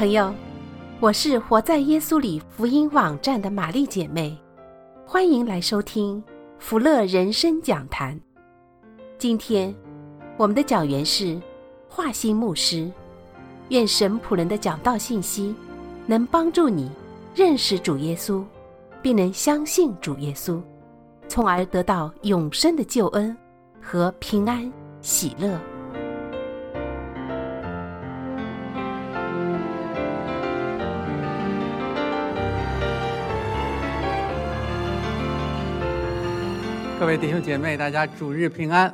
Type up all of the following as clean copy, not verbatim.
朋友，我是活在耶稣里福音网站的玛丽姐妹，欢迎来收听福乐人生讲坛。今天我们的讲员是华兴牧师，愿神仆人的讲道信息能帮助你认识主耶稣，并能相信主耶稣，从而得到永生的救恩和平安喜乐。 各位弟兄姐妹，大家主日平安。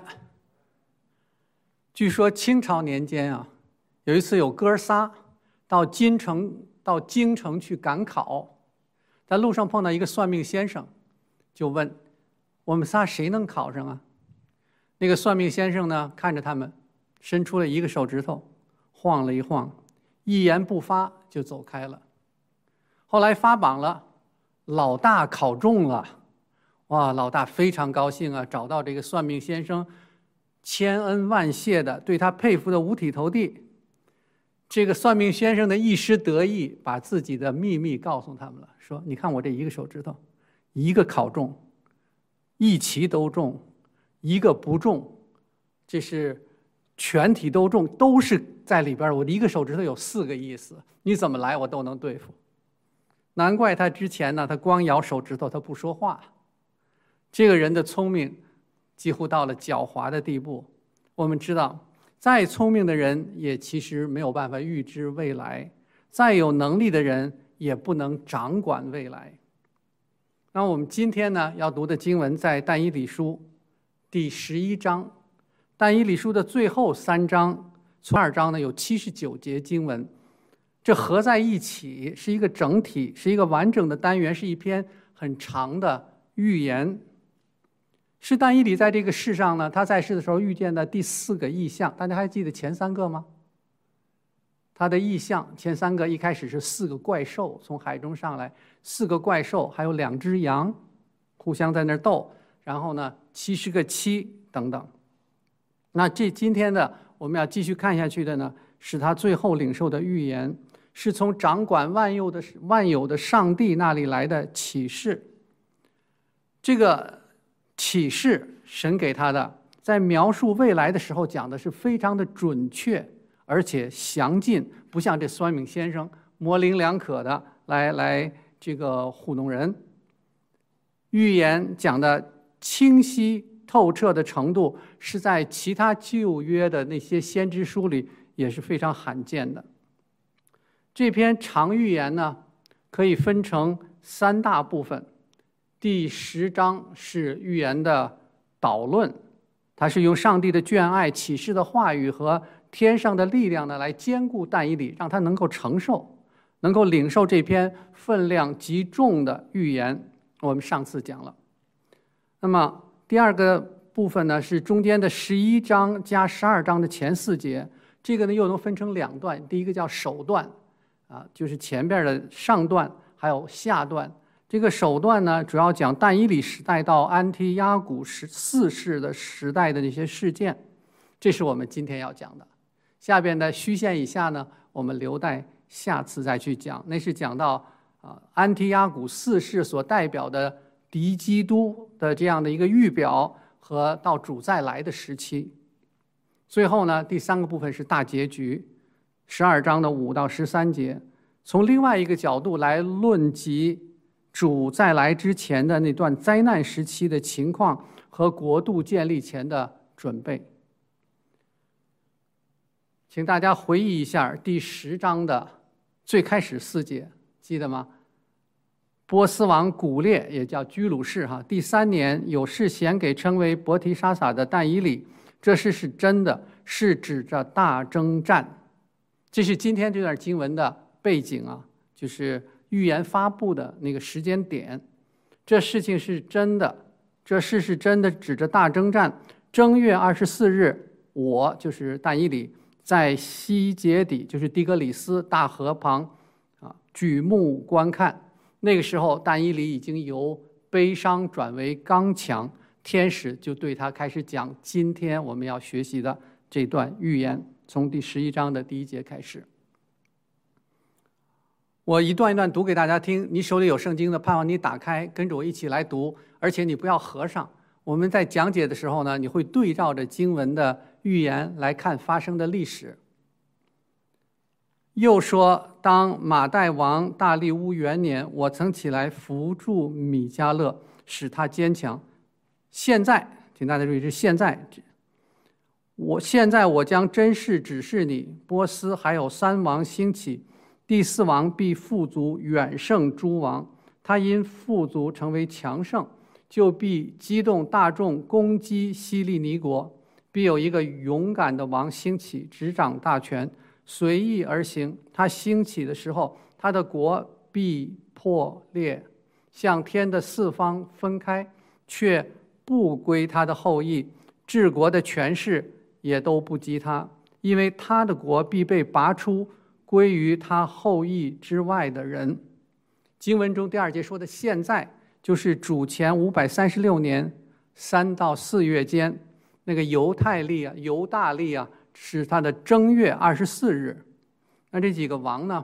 据说清朝年间有一次有哥仨到京城去赶考，在路上碰到一个算命先生，就问我们仨谁能考上啊？那个算命先生呢，看着他们，伸出了一个手指头，晃了一晃，一言不发就走开了。后来发榜了，老大考中了。哇，老大非常高兴啊，找到这个算命先生，千恩万谢的，对他佩服的五体投地。这个算命先生的一时得意，把自己的秘密告诉他们了，说你看我这一个手指头，一个考中，一期都中，一个不中，这是全体都中，都是在里边，我的一个手指头有4个意思，你怎么来我都能对付。难怪他之前呢，他光摇手指头，他不说话。这个人的聪明几乎到了狡猾的地步。我们知道，再聪明的人也其实没有办法预知未来，再有能力的人也不能掌管未来。那我们今天呢要读的经文在但以理书第11章。但以理书的最后3章，从2章呢有79节经文，这合在一起是一个整体，是一个完整的单元，是一篇很长的预言。是但以理在这个世上呢，他在世的时候遇见的第4个异象。大家还记得前3个吗？他的异象前3个一开始是4个怪兽从海中上来，4个怪兽还有2只羊互相在那儿斗，然后呢70个7等等。那今天的我们要继续看下去的呢，是他最后领受的预言，是从掌管万有的上帝那里来的启示。这个启示神给他的，在描述未来的时候讲的是非常的准确而且详尽，不像这算命先生模棱两可的来这个糊弄人。预言讲的清晰透彻的程度，是在其他旧约的那些先知书里也是非常罕见的。这篇长预言呢，可以分成3大部分。第10章是预言的导论，它是用上帝的眷爱、启示的话语和天上的力量呢，来兼顾但以理，让他能够承受，能够领受这篇分量极重的预言。我们上次讲了。那么第2个部分呢，是中间的11章加12章的前4节，这个呢又能分成2段，第一个叫首段就是前边的上段还有下段。这个首段呢，主要讲但以理时代到安提阿古4世的时代的那些事件，这是我们今天要讲的。下边的虚线以下呢，我们留待下次再去讲。那是讲到安提阿古4世所代表的敌基督的这样的一个预表和到主再来的时期。最后呢，第3个部分是大结局，12章的5到13节，从另外一个角度来论及主再来之前的那段灾难时期的情况和国度建立前的准备。请大家回忆一下第10章的最开始4节，记得吗？波斯王古列，也叫居鲁士第3年有事显给称为伯提沙撒的但以理，这事是真的，是指着大征战。这是今天这段经文的背景就是预言发布的那个时间点。这事情是真的，这事是真的，指着大征战。正月24日，我就是但以理，在西结底，就是底格里斯大河旁举目观看。那个时候但以理已经由悲伤转为刚强，天使就对他开始讲今天我们要学习的这段预言，从第11章的第1节开始。 我一段一段读给大家听，你手里有圣经的，盼望你打开，跟着我一起来读，而且你不要合上。我们在讲解的时候呢，你会对照着经文的预言来看发生的历史。又说，当马代王大利乌元年，我曾起来扶助米迦勒，使他坚强。现在，请大家注意，是现在。现在我将真事指示你，波斯还有3王兴起，第4王必富足，远胜诸王。他因富足成为强盛，就必激动大众攻击希利尼国。必有一个勇敢的王兴起，执掌大权，随意而行。他兴起的时候，他的国必破裂，向天的4方分开，却不归他的后裔。治国的权势也都不及他，因为他的国必被拔出，归于他后裔之外的人。经文中第2节说的现在，就是主前536年3到4月间，那个犹大历啊，是他的正月24日。那这几个王呢？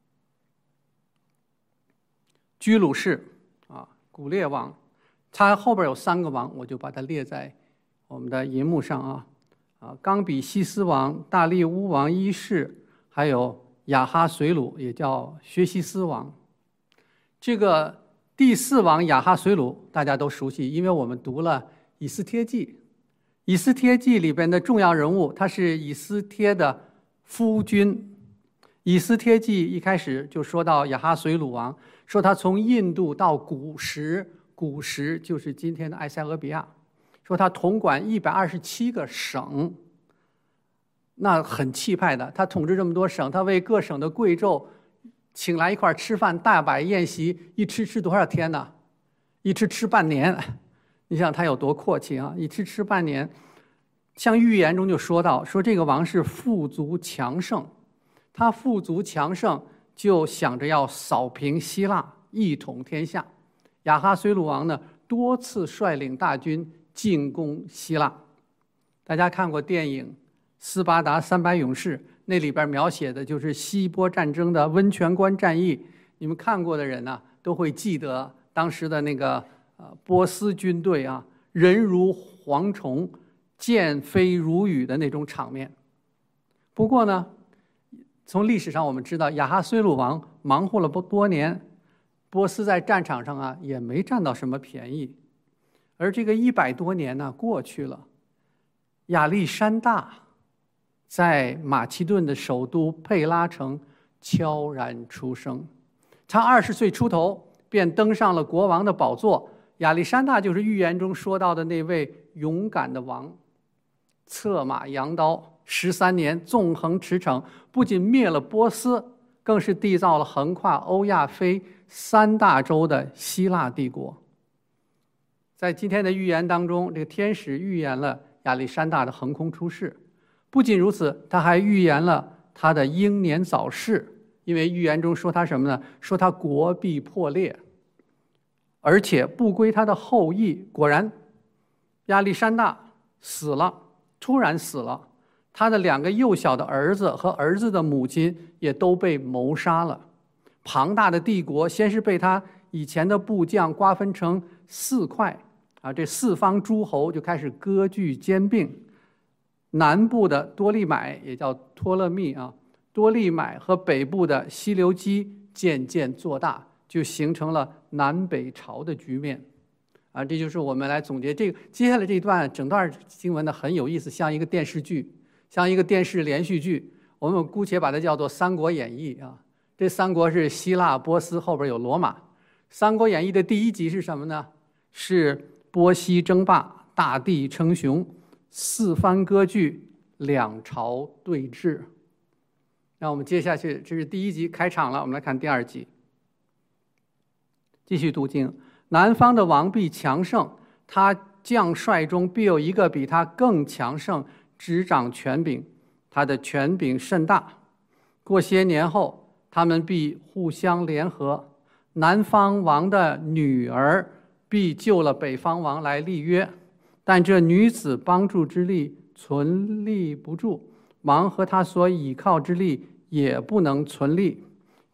居鲁士啊，古列王，他后边有3个王，我就把它列在我们的银幕上啊。冈比西斯王、大利乌王一世，还有亚哈随鲁，也叫薛西斯王。这个第4王亚哈随鲁大家都熟悉，因为我们读了以斯帖记。以斯帖记里边的重要人物，他是以斯帖的夫君。以斯帖记一开始就说到亚哈随鲁王，说他从印度到古什就是今天的埃塞俄比亚，说他统管127个省，那很气派的。他统治这么多省，他为各省的贵胄请来一块吃饭，大摆宴席，一吃多少天呢？一吃半年。你想他有多阔气啊！一吃半年。像预言中就说到，说这个王是富足强盛，他富足强盛，就想着要扫平希腊，一统天下。亚哈随鲁王呢，多次率领大军进攻希腊。大家看过电影《斯巴达300勇士》，那里边描写的就是希波战争的温泉关战役。你们看过的人呢，都会记得当时的那个波斯军队啊，人如蝗虫，箭飞如雨的那种场面。不过呢，从历史上我们知道，亚哈随鲁王忙活了多年，波斯在战场上啊也没占到什么便宜。而这个100多年呢过去了，亚历山大在马其顿的首都佩拉城悄然出生。他20岁出头便登上了国王的宝座。亚历山大就是预言中说到的那位勇敢的王，策马扬刀，13年纵横驰骋，不仅灭了波斯，更是缔造了横跨欧亚非3大洲的希腊帝国。在今天的预言当中，这个天使预言了亚历山大的横空出世。不仅如此，他还预言了他的英年早逝，因为预言中说他什么呢？说他国必破裂，而且不归他的后裔。果然，亚历山大死了，突然死了。他的2个幼小的儿子和儿子的母亲也都被谋杀了。庞大的帝国先是被他以前的部将瓜分成4块啊，这4方诸侯就开始割据兼并。南部的多利买也叫托勒密啊，多利买和北部的西流基渐渐做大，就形成了南北朝的局面啊。这就是我们来总结这个接下来这一段整段经文呢，很有意思，像一个电视剧，像一个电视连续剧。我们姑且把它叫做《三国演义》啊。这3国是希腊、波斯，后边有罗马。《三国演义》的第1集是什么呢？是波西争霸，大地称雄，4番割据，2朝对峙。那我们接下去，这是第1集开场了，我们来看第2集。继续读经，南方的王必强盛，他将帅中必有一个比他更强盛，执掌权柄，他的权柄甚大。过些年后，他们必互相联合，南方王的女儿必救了北方王来立约，但这女子帮助之力存立不住，王和他所倚靠之力也不能存立。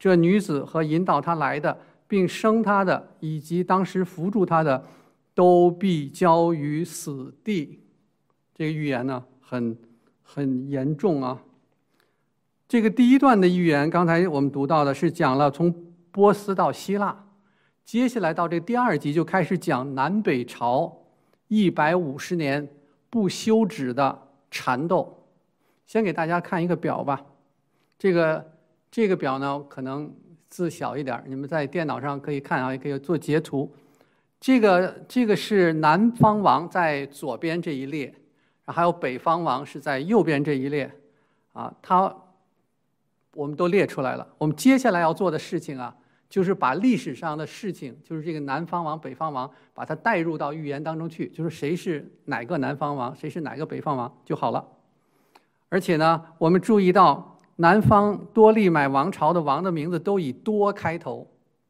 这女子和引导她来的，并生她的，以及当时扶助她的，都必交于死地。这个预言呢，很严重啊。这个第一段的预言，刚才我们读到的是讲了从波斯到希腊，接下来到这第二集就开始讲南北朝150年不休止的缠斗。先给大家看一个表吧，这个表呢可能字小一点，你们在电脑上可以看啊，也可以做截图。这个是南方王在左边这一列，还有北方王是在右边这一列啊，我们都列出来了。我们接下来要做的事情啊，就是把历史上的事情，就是这个南方王、北方王，把它带入到预言当中去，就是谁是哪个南方王，谁是哪个北方王就好了。而且呢，我们注意到南方多利买王朝的王的名字都以多开头，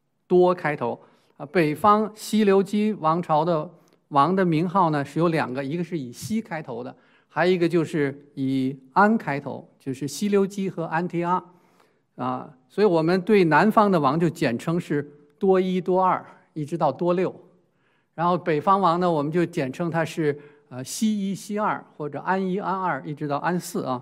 北方西流基王朝的王的名号呢是有2个，一个是以西开头的，还有一个就是以安开头，就是西流基和安提阿啊，所以我们对南方的王就简称是多1、多2，一直到多6。然后北方王呢，我们就简称它是西1、西2，或者安1、安2，一直到安4啊。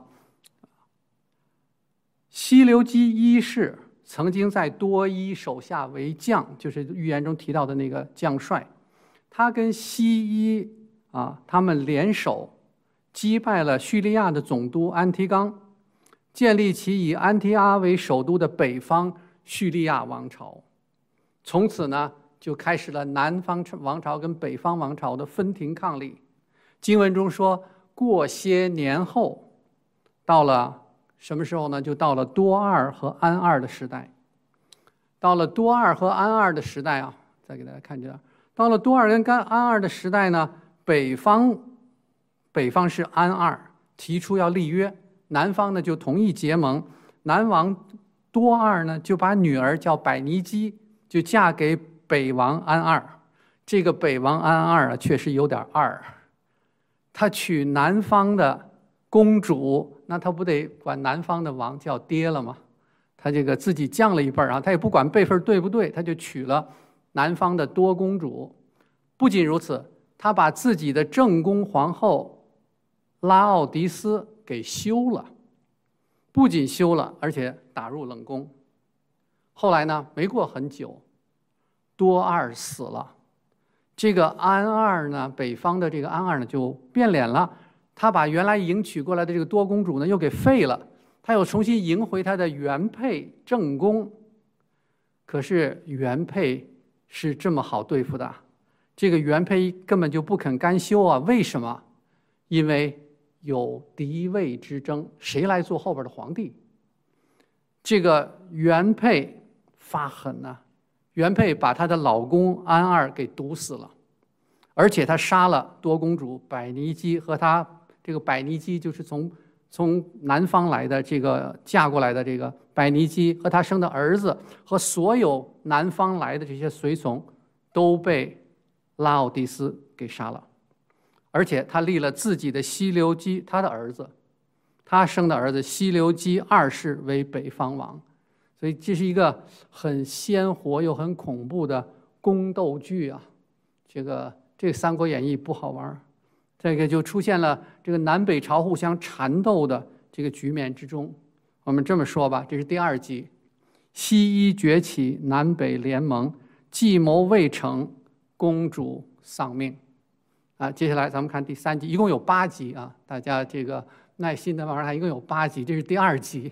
西流基一世曾经在多1手下为将，就是预言中提到的那个将帅。他跟西1他们联手击败了叙利亚的总督安提冈，建立起以安提阿为首都的北方叙利亚王朝。从此呢，就开始了南方王朝跟北方王朝的分庭抗礼。经文中说，过些年后，到了什么时候呢？就到了多2和安2的时代。到了多2和安2的时代啊，再给大家看这，到了多2跟安2的时代呢，北方是安2提出要立约，南方呢就同意结盟。南王多2呢就把女儿叫百尼基，就嫁给北王安2。这个北王安2啊，确实有点二。他娶南方的公主，那他不得管南方的王叫爹了吗？他这个自己降了一辈儿啊，他也不管辈分对不对，他就娶了南方的多公主。不仅如此，他把自己的正宫皇后拉奥迪斯给休了，不仅休了，而且打入冷宫。后来呢，没过很久，多2死了。这个安2呢，北方的这个安2呢就变脸了，他把原来迎娶过来的这个多公主呢又给废了，他又重新迎回他的原配正宫。可是原配是这么好对付的，这个原配根本就不肯甘休啊！为什么？因为有嫡位之争，谁来做后边的皇帝？这个原配发狠呐，原配把她的老公安2给毒死了，而且他杀了多公主百尼基和她这个百尼基就是从南方来的这个嫁过来的这个百尼基和他生的儿子和所有南方来的这些随从都被拉奥迪斯给杀了，而且他立了自己的西流基，他的儿子，他生的儿子西流基2世为北方王。所以这是一个很鲜活又很恐怖的宫斗剧啊！这个《三国演义》不好玩，这个就出现了这个南北朝互相缠斗的这个局面之中。我们这么说吧，这是第2集，西医崛起，南北联盟，计谋未成，公主丧命。接下来咱们看第3集，一共有8集啊，大家这个耐心的慢慢看，一共有8集，这是第2集。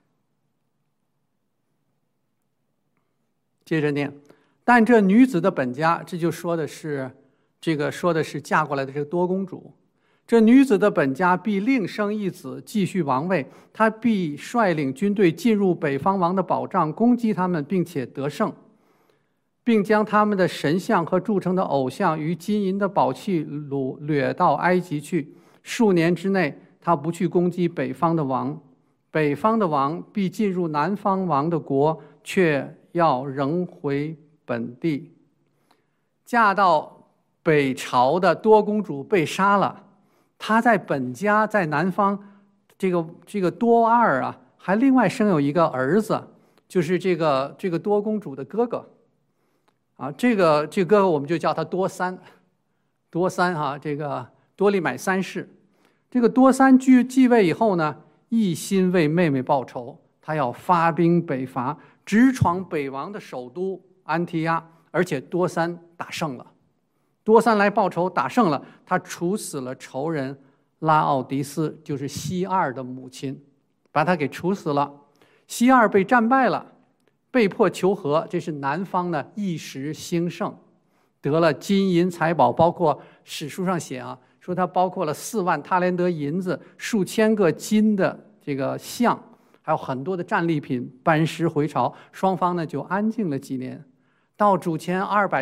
接着念，但这女子的本家，这就说的是嫁过来的这个多公主。这女子的本家必另生一子，继续王位。她必率领军队进入北方王的保障，攻击他们，并且得胜，并将他们的神像和铸成的偶像与金银的宝器掠到埃及去。数年之内，他不去攻击北方的王，北方的王必进入南方王的国，却要仍回本地。嫁到北朝的多公主被杀了，她在本家在南方，这个多2啊，还另外生有一个儿子， 就是这个多公主的哥哥，这个哥哥我们就叫他多三这个多利买三世。这个多三继位以后呢，一心为妹妹报仇，他要发兵北伐，直闯北王的首都安提亚，而且多三打胜了。多三来报仇，打胜了，他处死了仇人拉奥迪斯，就是西二的母亲，把他给处死了。西二被战败了，被迫求和，这是南方呢一时兴盛，得了金银财宝，包括史书上写说他包括了4万塔连德银子，数千个金的这个像，还有很多的战利品，班师回朝。双方呢就安静了几年。到主前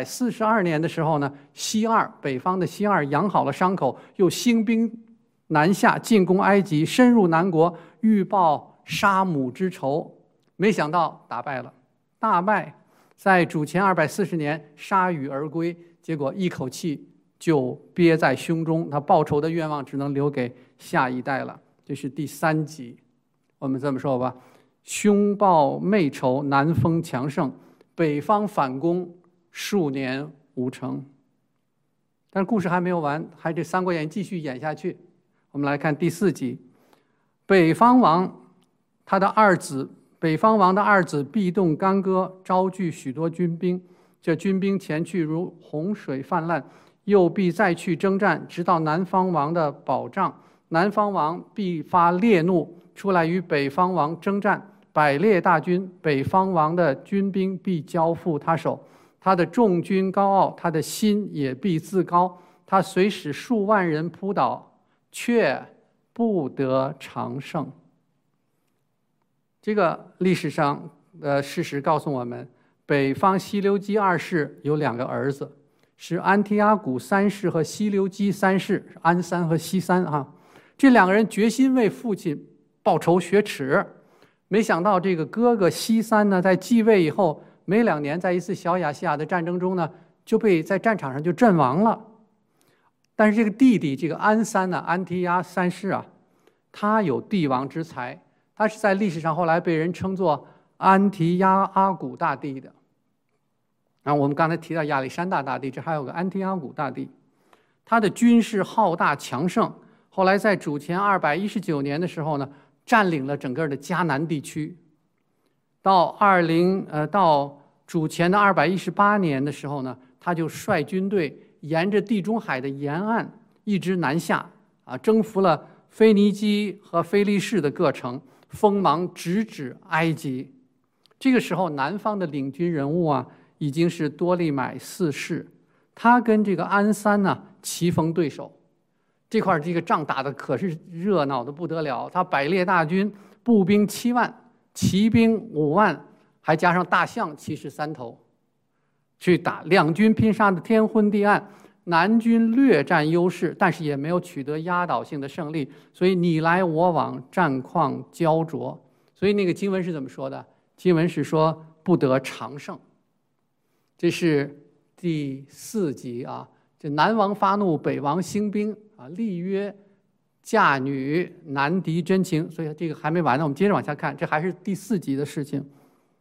242年的时候呢，北方的西二养好了伤口，又兴兵南下，进攻埃及，深入南国，欲报杀母之仇。没想到打败了，大败，在主前240年铩羽而归，结果一口气就憋在胸中，他报仇的愿望只能留给下一代了。这是第3集，我们这么说吧：兄报妹仇，南风强盛，北方反攻，数年无成。但是故事还没有完，还这《三国演义》继续演下去。我们来看第4集，北方王的二子必动干戈，招聚许多军兵，这军兵前去如洪水泛滥，又必再去征战，直到南方王的保障。南方王必发烈怒，出来与北方王征战，百列大军，北方王的军兵必交付他手。他的众军高傲，他的心也必自高。他虽使数万人扑倒，却不得长胜。这个历史上的事实告诉我们，北方西流基2世有2个儿子，是安提阿古3世和西流基3世，安3和西3这2个人决心为父亲报仇雪耻。没想到这个哥哥西3呢，在继位以后没2年，在一次小亚细亚的战争中呢，就被在战场上就阵亡了。但是这个弟弟这个安3呢，安提阿3世他有帝王之才，他是在历史上后来被人称作安提阿阿古大帝的。我们刚才提到亚历山大大帝，这还有个安提阿古大帝。他的军事浩大强盛，后来在主前219年的时候呢，占领了整个的迦南地区。到主前的218年的时候呢，他就率军队沿着地中海的沿岸一直南下，征服了腓尼基和非利士的各城，锋芒直指埃及。这个时候，南方的领军人物已经是多利买4世，他跟这个安3呢棋逢对手。这个仗打的可是热闹的不得了，他百列大军，步兵7万，骑兵5万，还加上大象73头，去打，两军拼杀的天昏地暗。南军略占优势，但是也没有取得压倒性的胜利，所以你来我往，战况焦灼。所以那个经文是怎么说的？经文是说不得长胜。这是第4集这南王发怒，北王兴兵立约嫁女，难敌真情。所以这个还没完呢，我们接着往下看，这还是第4集的事情。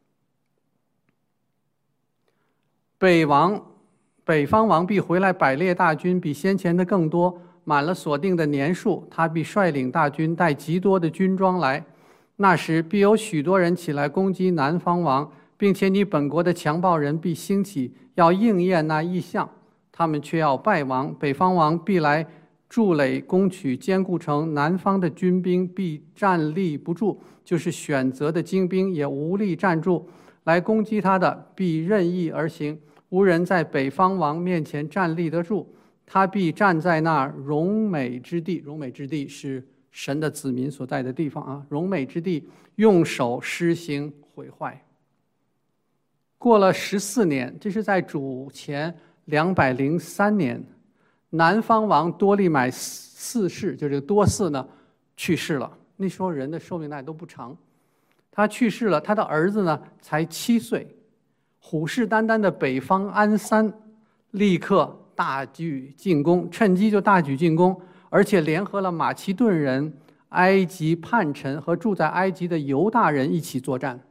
北方王必回来，百列大军比先前的更多，满了所定的年数，他必率领大军，带极多的军装来。那时必有许多人起来攻击南方王，并且你本国的强暴人必兴起，要应验那异象，他们却要败亡。北方王必来筑垒攻取坚固城，南方的军兵必站立不住，就是选择的精兵也无力站住，来攻击他的必任意而行，无人在北方王面前站立得住。他必站在那荣美之地，荣美之地是神的子民所在的地方荣美之地，用手施行毁坏。过了14年，这是在主前203年，南方王多利买4世，就这个多4呢去世了。那时候人的寿命大概都不长，他去世了，他的儿子呢才7岁。虎视眈眈的北方安3立刻大举进攻，趁机就大举进攻，而且联合了马其顿人、埃及叛臣和住在埃及的犹大人一起作战。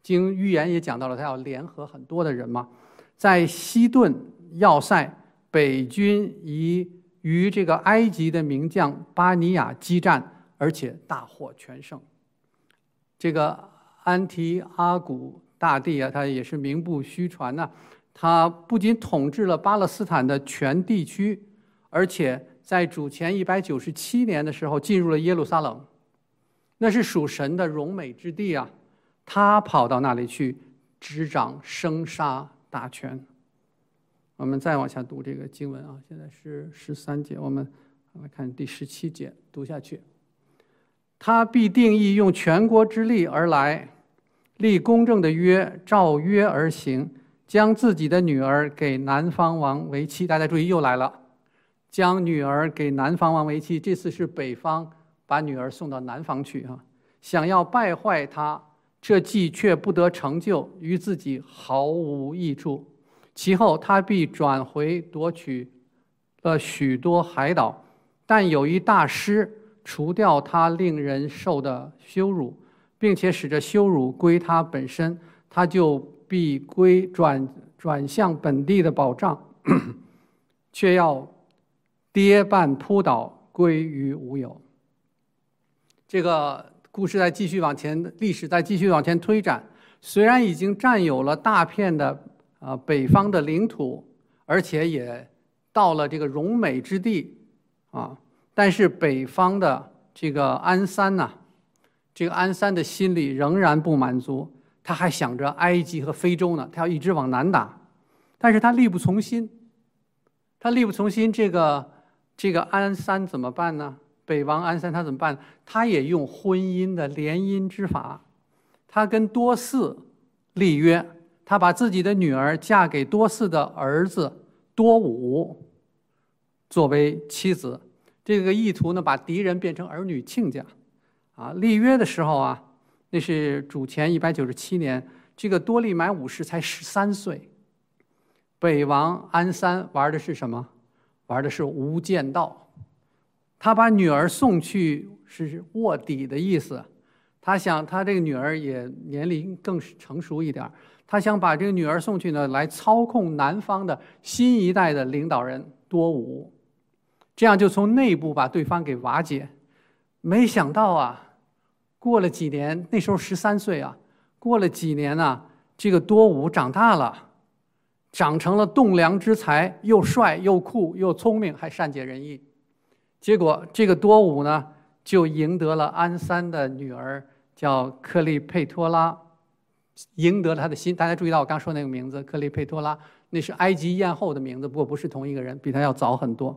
经预言也讲到了，他要联合很多的人嘛。在西顿要塞，北军与这个埃及的名将巴尼亚激战，而且大获全胜。这个安提阿古大帝啊，他也是名不虚传呐。他不仅统治了巴勒斯坦的全地区，而且在主前197年的时候进入了耶路撒冷，那是属神的荣美之地啊。他跑到那里去执掌生杀大权。我们再往下读这个经文啊，现在是13节，我们来看第17节，读下去。他必定义用全国之力而来，立公正的约，照约而行，将自己的女儿给南方王为妻。大家注意，又来了，将女儿给南方王为妻。这次是北方把女儿送到南方去啊，想要败坏他，这计却不得成就，于自己毫无益处。其后他必转回夺取了许多海岛，但有一大师除掉他令人受的羞辱，并且使这羞辱归他本身，他就必转向本地的保障，却要跌绊扑倒，归于无有。这个故事在继续往前，历史在继续往前推展。虽然已经占有了大片的北方的领土，而且也到了这个荣美之地啊，但是北方的这个安三呢，这个安三的心里仍然不满足，他还想着埃及和非洲呢，他要一直往南打，但是他力不从心。这个安三怎么办呢？北王安三他怎么办？他也用婚姻的联姻之法，他跟多嗣立约，他把自己的女儿嫁给多嗣的儿子多武作为妻子。这个意图呢，把敌人变成儿女亲家啊。立约的时候啊，那是主前197年，这个多利买武士才13岁。北王安三玩的是什么？玩的是无间道。他把女儿送去是卧底的意思，他想他这个女儿也年龄更成熟一点，他想把这个女儿送去呢，来操控南方的新一代的领导人多武，这样就从内部把对方给瓦解。没想到啊，过了几年，那时候13岁啊，过了几年啊，这个多武长大了，长成了栋梁之才，又帅又酷又聪明，还善解人意。结果这个多武呢，就赢得了安三的女儿叫克利佩托拉，赢得了他的心。大家注意到我刚说那个名字克利佩托拉，那是埃及艳后的名字，不过不是同一个人，比他要早很多。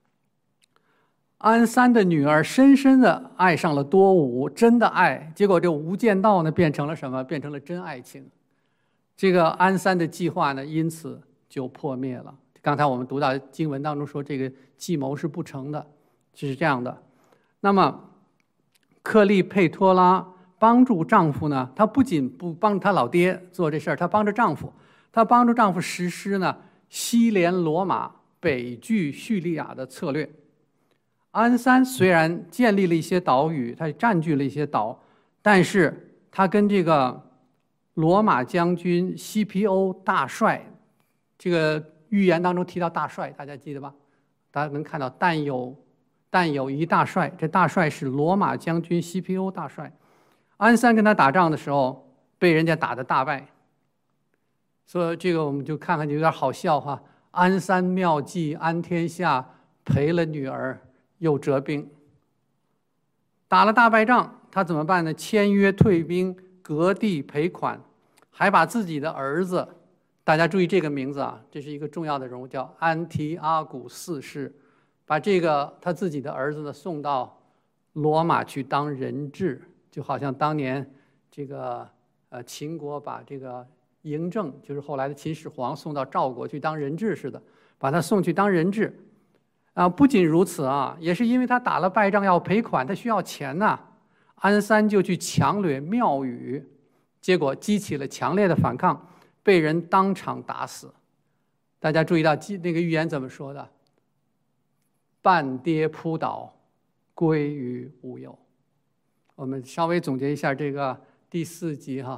安三的女儿深深地爱上了多武，真的爱。结果这无间道呢，变成了什么？变成了真爱情。这个安三的计划呢，因此就破灭了。刚才我们读到经文当中说，这个计谋是不成的，是这样的。那么克利佩托拉帮助丈夫呢，她不仅不帮助她老爹做这事儿，她帮助丈夫实施呢西联罗马北拒叙利亚的策略。安三虽然建立了一些岛屿，他占据了一些岛，但是他跟这个罗马将军西皮欧大帅，这个预言当中提到大帅，大家记得吧？大家能看到但有一大帅，这大帅是罗马将军西皮欧大帅。安三跟他打仗的时候，被人家打得大败。所以这个我们就看看，有点好笑哈。安三妙计安天下，赔了女儿又折兵。打了大败仗，他怎么办呢？签约退兵，割地赔款，还把自己的儿子，大家注意这个名字啊，这是一个重要的人物，叫安提阿古四世，把这个他自己的儿子呢送到罗马去当人质，就好像当年这个秦国把这个嬴政，就是后来的秦始皇，送到赵国去当人质似的，把他送去当人质。不仅如此啊，也是因为他打了败仗要赔款，他需要钱呐。安三就去强掠庙宇，结果激起了强烈的反抗，被人当场打死。大家注意到那个预言怎么说的？半跌扑倒，归于无有。我们稍微总结一下这个第4集哈，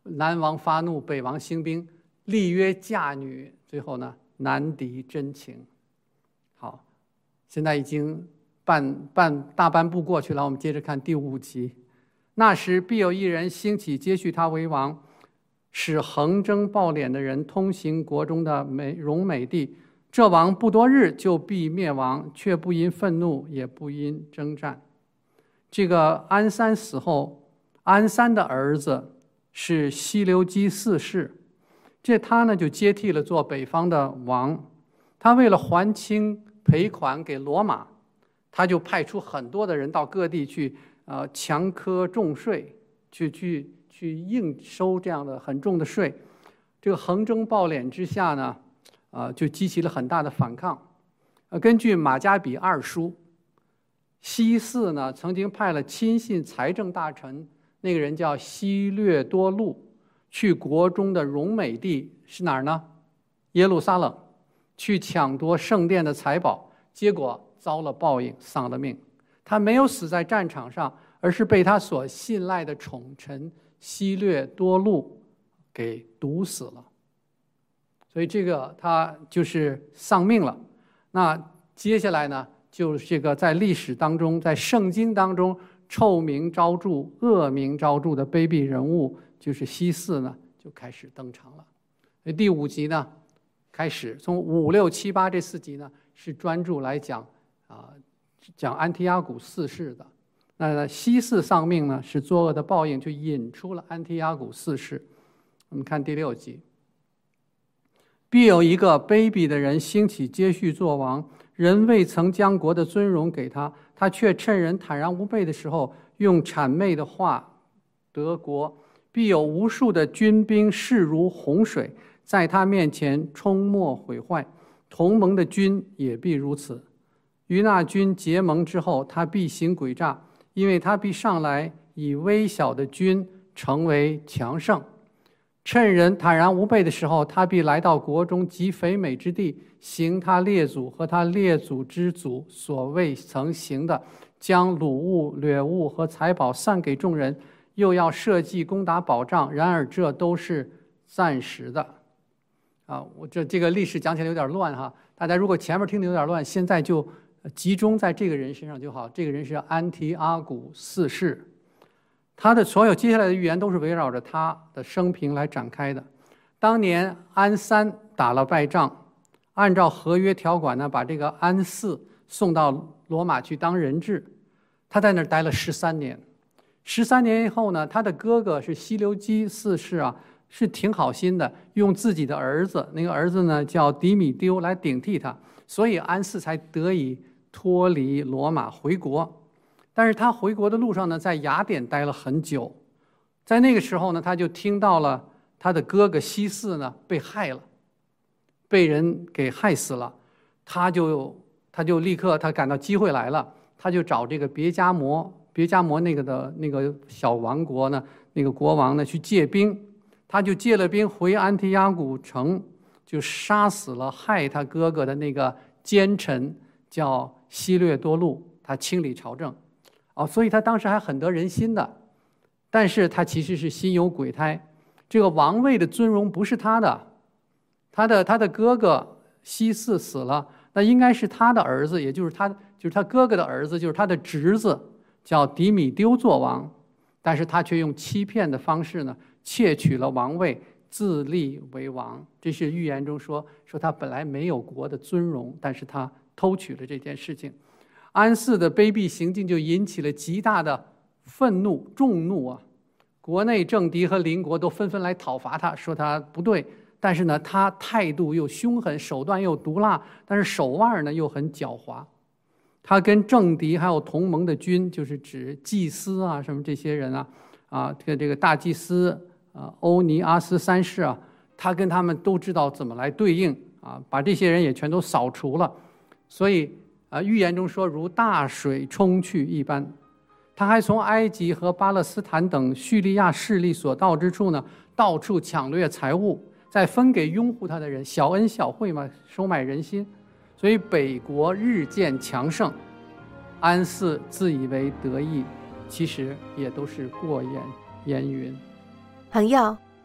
南王发怒，北王兴兵，立约嫁女，最后呢难敌真情。好，现在已经大半部过去了，我们接着看第5集。那时必有一人兴起接续他为王，使横征暴敛的人通行国中的荣美地。这王不多日就必灭亡，却不因愤怒，也不因征战。这个安三死后，安三的儿子是西流基四世，他呢就接替了做北方的王。他为了还清赔款给罗马，他就派出很多的人到各地去强苛重税，去应收这样的很重的税。这个横征暴敛之下呢，就激起了很大的反抗。根据马加比二书，西四呢曾经派了亲信财政大臣，那个人叫希略多禄，去国中的荣美地是哪儿呢？耶路撒冷，去抢夺圣殿的财宝，结果遭了报应，丧了命。他没有死在战场上，而是被他所信赖的宠臣希略多禄给毒死了。所以这个他就是丧命了。那接下来呢，就是这个在历史当中，在圣经当中臭名昭著、恶名昭著的卑鄙人物，就是西四呢，就开始登场了。所以第5集呢，开始从5、6、7、8这4集呢，是专注来讲安提阿古四世的。那西四丧命呢，是作恶的报应，就引出了安提阿古四世。我们看第6集。必有一个卑鄙的人兴起接续作王，人未曾将国的尊荣给他，他却趁人坦然无备的时候，用谄媚的话得国。必有无数的军兵势如洪水，在他面前冲没毁坏，同盟的军也必如此。于那军结盟之后，他必行诡诈，因为他必上来以微小的军成为强盛。趁人坦然无备的时候，他必来到国中极肥美之地，行他列祖和他列祖之祖所未曾行的，将掳物、掠物和财宝散给众人，又要设计攻打保障。然而这都是暂时的。我这个历史讲起来有点乱哈，大家如果前面听得有点乱，现在就集中在这个人身上就好。这个人是安提阿古四世。他的所有接下来的预言都是围绕着他的生平来展开的。当年安三打了败仗，按照合约条款呢，把这个安四送到罗马去当人质。他在那儿待了13年。13年以后呢，他的哥哥是西流基四世是挺好心的，用自己的儿子，那个儿子呢叫迪米丢来顶替他，所以安四才得以脱离罗马回国。但是他回国的路上呢，在雅典待了很久。在那个时候呢，他就听到了他的哥哥西四呢被害了，被人给害死了。他就立刻他感到机会来了，他就找这个别迦摩那个小王国呢，那个国王呢去借兵。他就借了兵回安提阿古城，就杀死了害他哥哥的那个奸臣叫希略多禄，他清理朝政。所以他当时还很得人心的，但是他其实是心有鬼胎。这个王位的尊荣不是他的，他的哥哥西四死了，那应该是他的儿子，也就是他哥哥的儿子，就是他的侄子叫迪米丢做王，但是他却用欺骗的方式呢，窃取了王位，自立为王。这是预言中说他本来没有国的尊荣，但是他偷取了这件事情。安四的卑鄙行径就引起了极大的愤怒、众怒国内政敌和邻国都纷纷来讨伐他，说他不对。但是呢，他态度又凶狠，手段又毒辣，但是手腕呢又很狡猾。他跟政敌还有同盟的军，就是指祭司什么这些人这个大祭司欧尼阿斯三世他跟他们都知道怎么来对应把这些人也全都扫除了。所以预言中说如大水冲去一般。他还从埃及和巴勒斯坦等叙利亚势力所到之处呢，到处抢掠财物，再分给拥护他的人，小恩小惠嘛，收买人心。所以北国日渐强盛。安四自以为得意，其实也都是过眼烟云。 朋友，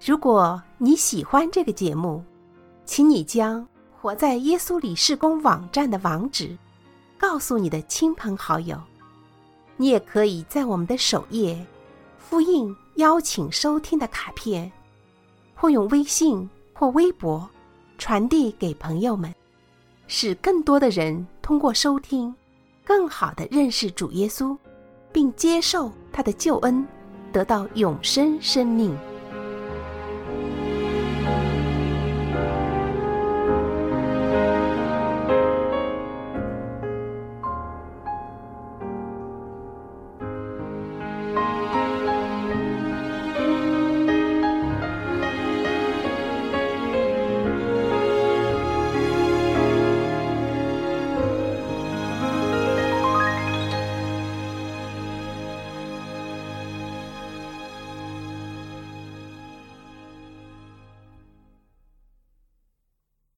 如果你喜欢这个节目，请你将活在耶稣里事工网站的网址告诉你的亲朋好友。你也可以在我们的首页复印邀请收听的卡片，或用微信或微博传递给朋友们，使更多的人通过收听更好地认识主耶稣，并接受他的救恩，得到永生生命。